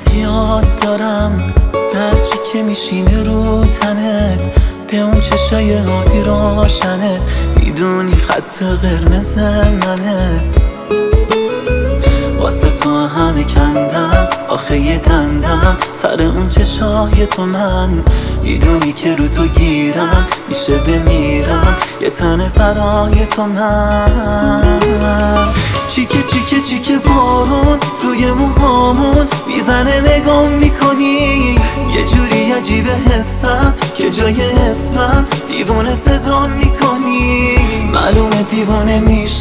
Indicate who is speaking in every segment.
Speaker 1: ازت یاد دارم، عطری که میشینه رو تنت، به اون چشای آبی روشنت، میدونی خط قرمز منه. واسه تو همه کندم، آخه یه دندم سر اون چشای تو. من میدونی که رو تو گیرم، میشه بمیرم یه تنه برای تو. من چیکه چیکه چیکه بارون روی موهامون میزنه، نگام میکنی یه جوری عجیبه حسم که جای اسمم دیوونه صدا میکنی، معلومه دیوانه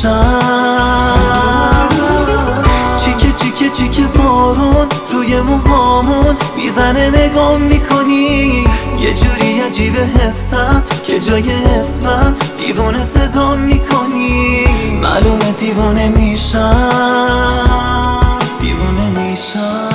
Speaker 1: میشم. چیکه چیکه چیکه بارون روی موهامون میزنه، نگام میکنی یه جوری عجیبه حسم که جای اسمم دیوونه صدا میکنی، معلومه دیوانه میشم، دیوانه میشم.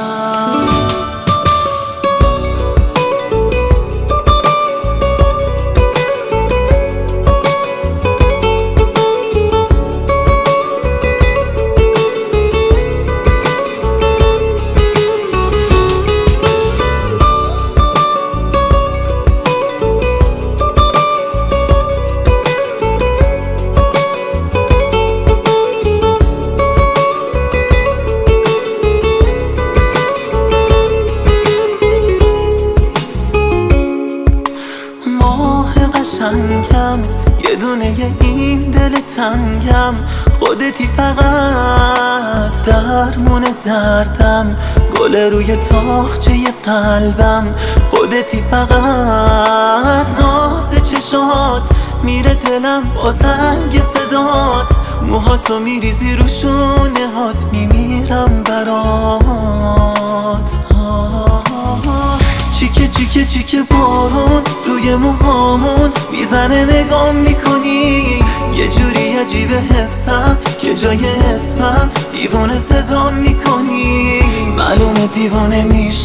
Speaker 1: قشنگم یه دونه این دل تنگم، خودتی فقط درمون دردم، گل روی تاقچه قلبم، خودتی فقط ناز چشات، میره دلم با زنگ صدات، موهاتو میریزی رو شونه هات، میمیرم برات. چیکه چیکه چیکه بارون روی موهامون میزنه، نگام میکنی یه جوری عجیبه حسم که جای اسمم دیوونه صدا میکنی، معلومه دیوانه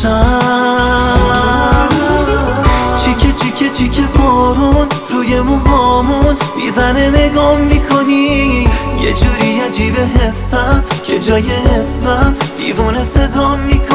Speaker 1: میشم. چیکه چیکه چیکه بارون روی موهامون میزنه، نگام میکنی یه جوری عجیبه حسم که جای اسمم دیوونه صدا میکنی.